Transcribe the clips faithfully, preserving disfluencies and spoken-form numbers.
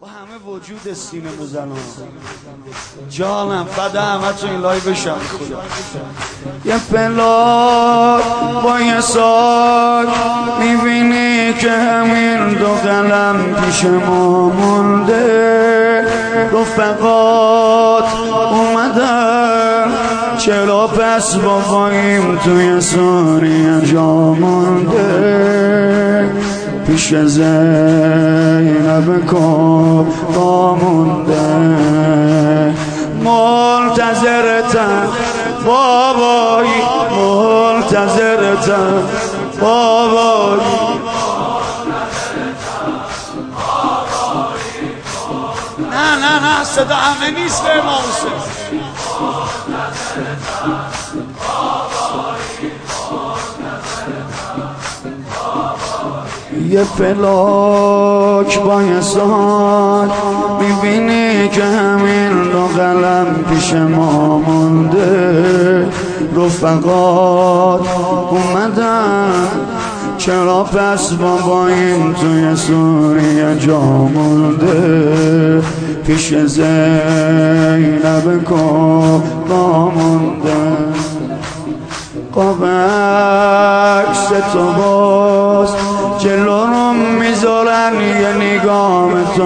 با همه وجود سینه بزنم جانم فدا همه تو این لایو بشم خدا. یه پلاک با یه ساک میبینی که همین دو قلم پیش ما مونده، رفقات اومدن چرا پس باباییم توی سوریه جا مونده، پیش زینب کبرا مونده، منتظرتم بابایی منتظرتم بابایی. نه نه نه صدا همه نیست به امام حسین. یه فلاک با یه ساک میبینی که همین دو قلم پیش ما مونده، رفقات اومدن چرا پس باباییم توی سوریه جا مونده، پیش زینب کبرا مونده. قاب عکس تو باز جلو رو میذارن، یه نگاه تو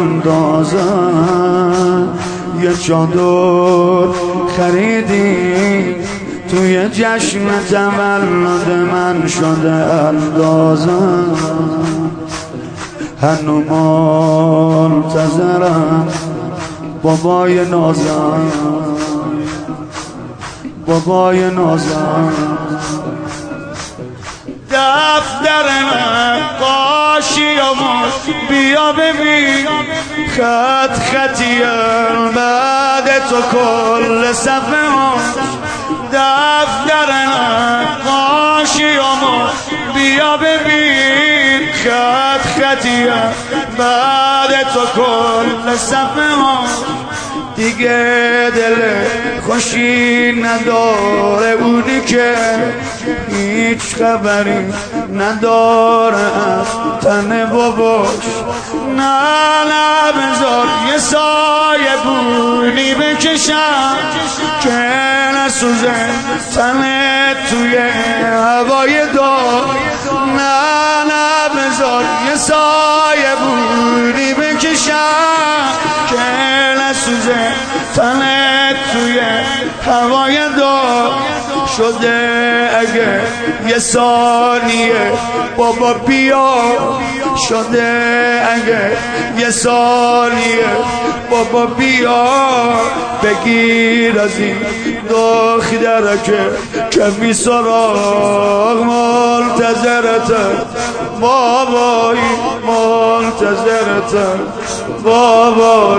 میندازن، یه چادر خریدی توی جشن تولد من شده اندازن، هنو منتظرم بابای نازن بابای نازن. دفتر نقاشیامو بیا ببین، خط خطیم بعد تو کل صفحه هم. دفتر نقاشیامو بیا ببین، خط خطیم بعد تو کل صفحه هم. دیگه دل خوشی نداره اونی که هیچ خبری نداره از تن باباش. نه نه بذار یه سایه بونی بکشم که نسوزه تنت توی هوای دار. نه نه بذار یه سایه بونی بکشم که نسوزه تنت توی هوای دار. شده اگه یه ثانیه بابا بیا، شده اگه یه ثانیه بابا بیا، بگیر از این دختره که کمی سراغ. منتظرتم بابایی منتظرتم بابایی.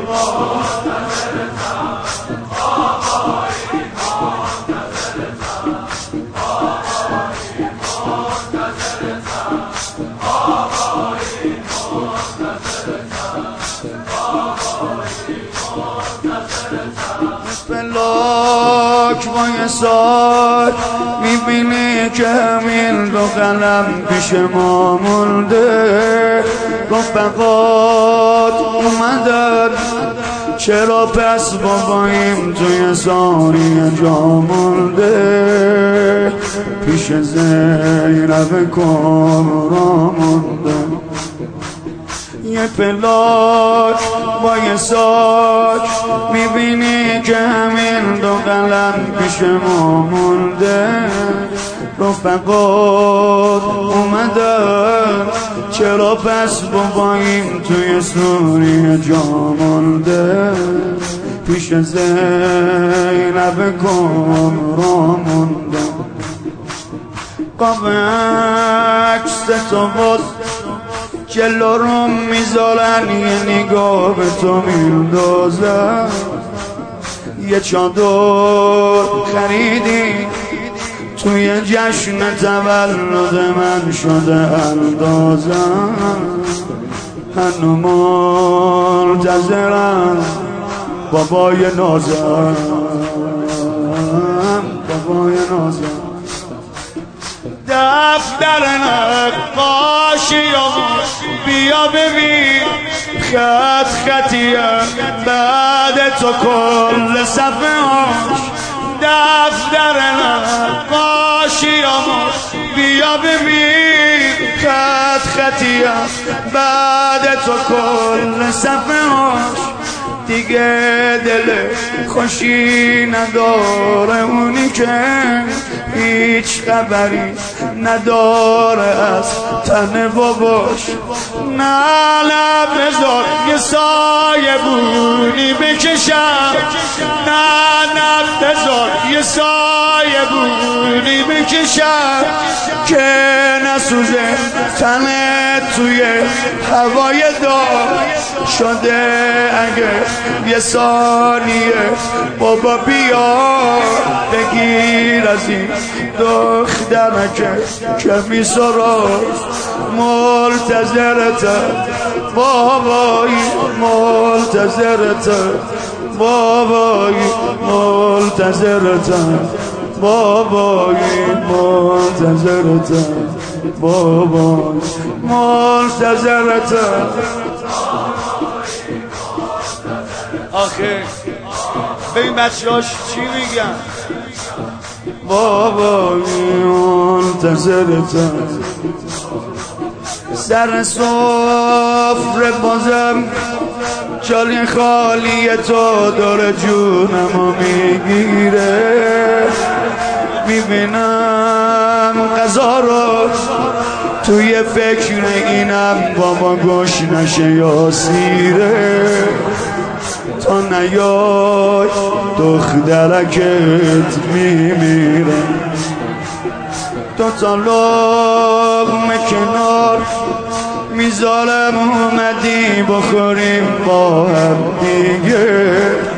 پلاک با یه ساک میبینی که همین دو قلم پیش ما مونده، رفقات اومدن چرا پس باباییم توی سوریه جا مونده، پیش زینب کبرا مونده. یه پلاک با یه ساک میبینی که همین دو قلم پیش ما مونده، رفقات اومدن چرا پس باباییم توی سوریه جا مونده، پیش زینب کبرا مونده. قاب عکس تو باز جلو رو میذارن، یه نگاه به تو میندازن، یه چادر خریدی توی جشن تولد من شده اندازن، هنو منتظرم بابای نازم بابای نازم. دفتر نقاشی بیا ببین خط خطیه بعد تو کل صفحه هاش دفتر نقاشی آماش بیا ببین خط خطیه بعد تو کل صفحه هاش دیگه دل خوشی نداره اونی که هیچ خبری نداره از تن باباش نه نه بذار یه سایه بونی بکشم نه نه بذار یه سایه بونی بکشم که نسوزه تنت توی هوای دار شده اگه یه ثانیه بابا بیا بگیر از این دخترکه که میسراست منتظرته بابایی منتظرته بابایی منتظرته بابایی منتظرته بابایی منتظرته آخه ببین بچه هاش چی میگن بابایی منتظرتم سر سفره بازم جالی خالی تو داره جونمو میگیره میبینم غذا رو توی فکر اینم بابا گوش نشه یا سیره تا نیای دخترکت میمیره دو تا لقمه کنار میذارم اومدی بخوریم با هم دیگه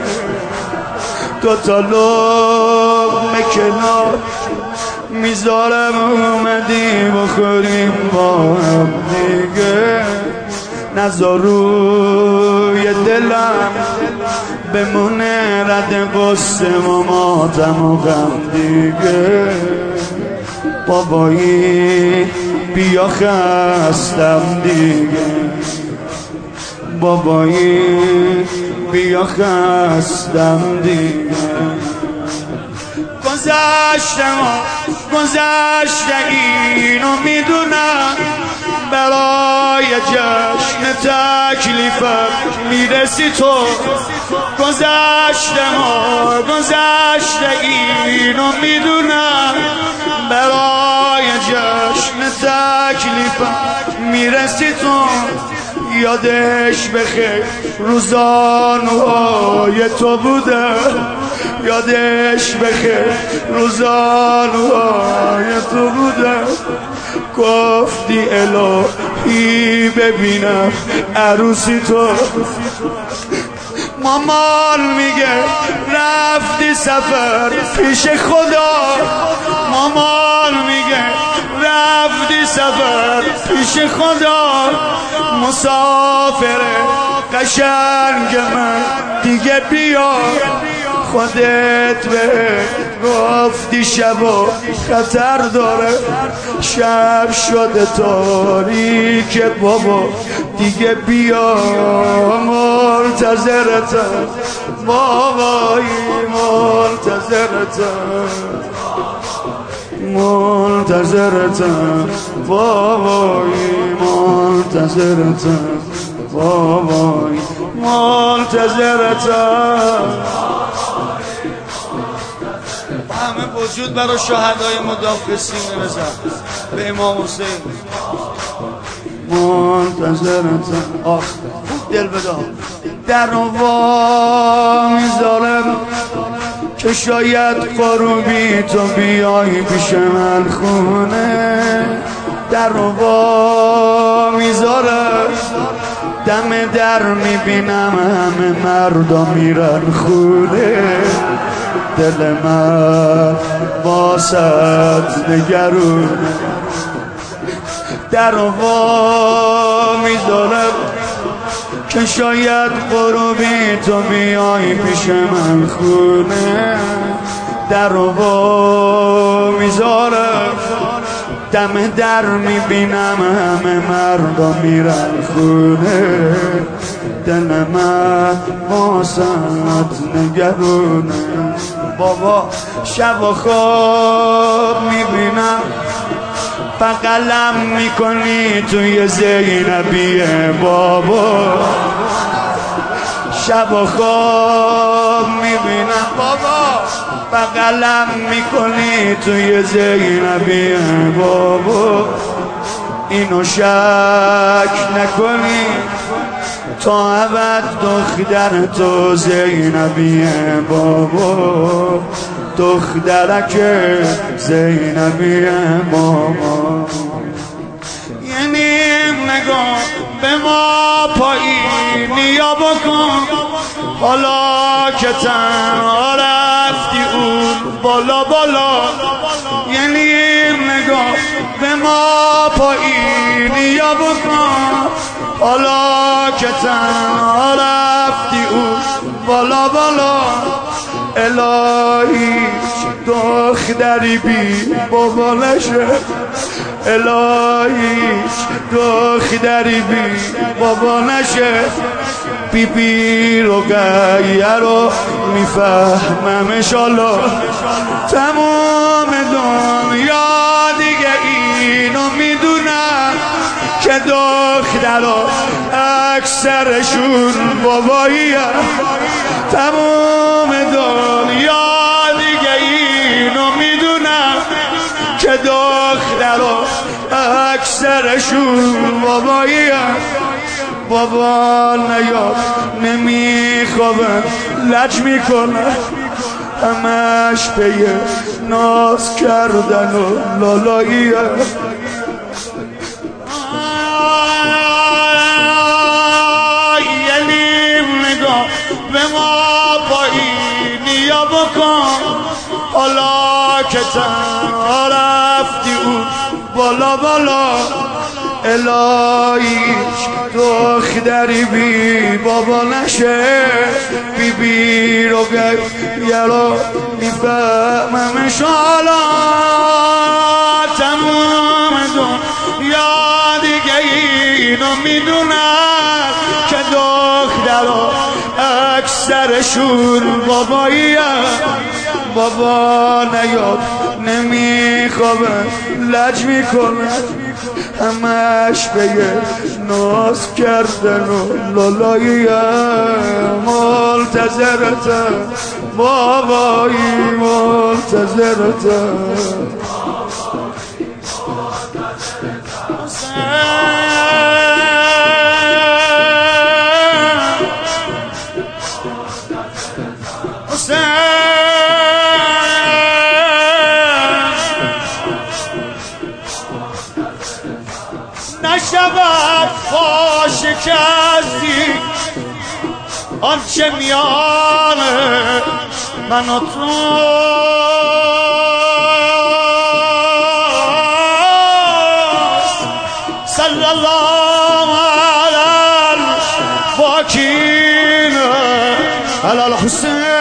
دو تا لقمه کنار میذارم اومدی بخوریم با هم دیگه نذار روی دلم بمونه رد قصه و ماتم و غم دیگه بابایی بیا خستم دیگه بابایی بیا خستم دیگه گذشته ما گذشته اینو میدونم برای جشن تکلیفم میرسی تو گذشته ما گذشته اینو میدونم برای جشن تکلیفم میرسی تو یادش بخیر روزانوهای تو بوده یادش بخیر روزانوهای تو بوده گفتی الهی ببینم عروسی تو مامان میگه رفتی سفر پیش خدا مامان میگه رفتی سفر پیش خدا مسافر قشنگ من دیگه بیا خودت به گفتی شب و خطر داره شب شده تاریک بابا دیگه بیا منتظرتم بابایی منتظرتم منتظرتم بابایی منتظرتم بابایی منتظرتم همه وجود برای شهدای مدافع سینه بزن به امام حسین منتظرتم آخ دل بدار در رو وا میذارم که شاید قروبی تو بیای پیش من خونه در رو وا میذارم دم در میبینم همه مردا میرن خونه دل من واسط نگرونه در رو وا میذارم که شاید قربی تو بیای پیش من خونه در رو وا میذارم دم در میبینم همه مردا میرن خونه، دل من واسط نگرونه. بابا شب و خواب میبینم بغلم میکنی توی زینبیه. بابا شب و خواب میبینم بابا بغلم میکنی توی زینبیه. بابا اینو شک نکنی تا ابد دختر تو زینبیه. بابا دخترک زینبیه. ماما یعنی نگاه به ما پایینی یا بکن، حالا که تنها رفتی اون بالا بالا. یعنی نگاه به ما پایینی یا بکن، حالا که تنها رفتی اون بالا بالا. الهی دختری بی بابا نشه، الهی دختری بی بابا نشه. بی بی رو گیه رو میفهمم انشالله. تمام دنیا دیگه اینو میدونم که دخترها اکثرشون باباییه. تمام دنیا دیگه اینو میدونم که دخترها اکثرشون باباییه. بابا نیاد نمیخوابن لج میکنن، همش پیه ناز کردن و لالاییه. یه نیم نگاه به ما پایینی یا بکن، حالا که تنها رفتی اون بالا بالا. الهی دختری بی بابا نشه، بی بی رو گیه رو میفهمم انشالله. تمام دنیا دیگه اینو میدونم که دخترها اکثرشون باباییه. بابا نیاد نمیخوابن لج میکنن، همش بگه ناز کردن و لالاییه. منتظرتم بابایی منتظرتم. نشود با شکستی آنچه میان من و تو. صلی الله علی الفاکین علی الحسین.